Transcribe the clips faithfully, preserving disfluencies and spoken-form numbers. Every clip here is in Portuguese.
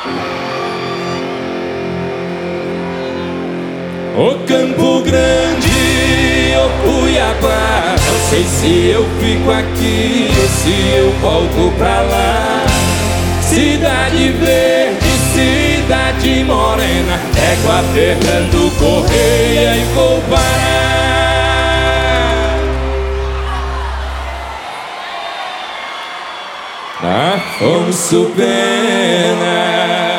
Ô Campo Grande, ô Cuiabá, não sei se eu fico aqui ou se eu volto pra lá. Cidade Verde, cidade morena, égua Fernando Correia e vou parar Afonso Pena.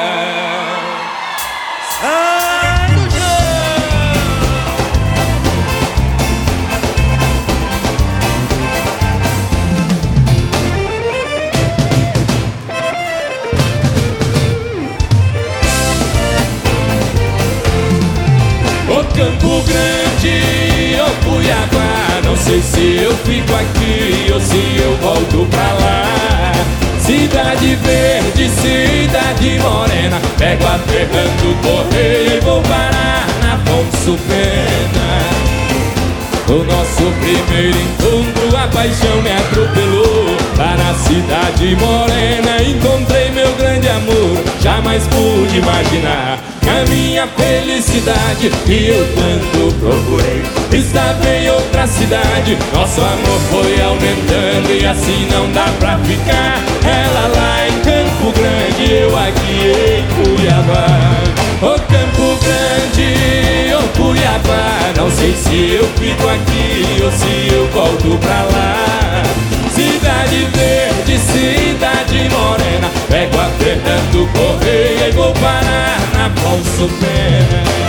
Campo Grande, ô Cuiabá, não sei se eu fico aqui ou se eu volto pra lá. Cidade Verde, cidade morena, pego a Fernando Correia e vou parar na Afonso Pena. No nosso primeiro encontro a paixão me atropelou. Lá na cidade morena encontrei meu grande amor. Jamais pude imaginar a minha felicidade que eu tanto procurei estava em outra cidade. Nosso amor foi aumentando e assim não dá pra ficar. Ela lá em Campo Grande, eu aqui em Cuiabá. Ô Campo Grande, ô Cuiabá, não sei se eu fico aqui ou se eu volto pra lá. Cidade Verde, cidade morena, pego a Fernando Correia e vou parar na Afonso Pena.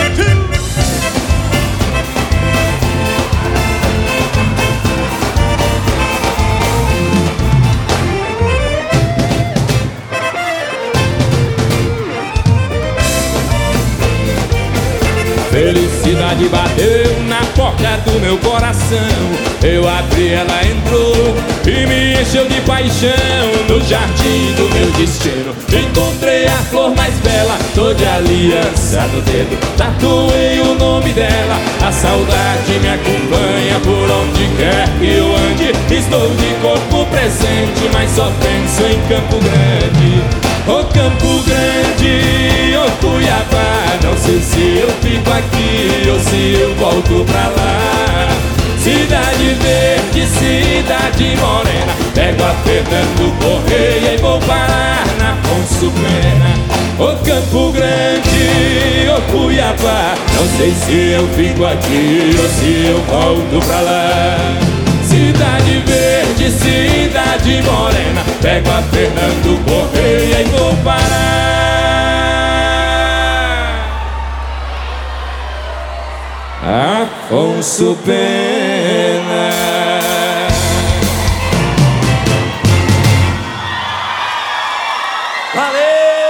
Felicidade bateu na porta do meu coração. Eu abri, ela entrou e me encheu de paixão. No jardim do meu destino encontrei a flor mais bela. Tô de aliança no dedo, tatuei o nome dela. A saudade me acompanha por onde quer que eu ande. Estou de corpo presente, mas só penso em Campo Grande. Ô Campo Grande, ô Cuiabá, não sei se eu fico aqui ou se eu volto pra lá. Cidade Verde, cidade morena, pego a Fernando Correia e vou parar na Afonso Pena. Ô Campo Grande, ô Cuiabá, não sei se eu fico aqui ou se eu volto pra lá. Cidade Verde, cidade morena, pego a Fernando Correia e vou parar Afonso Pena. Valeu!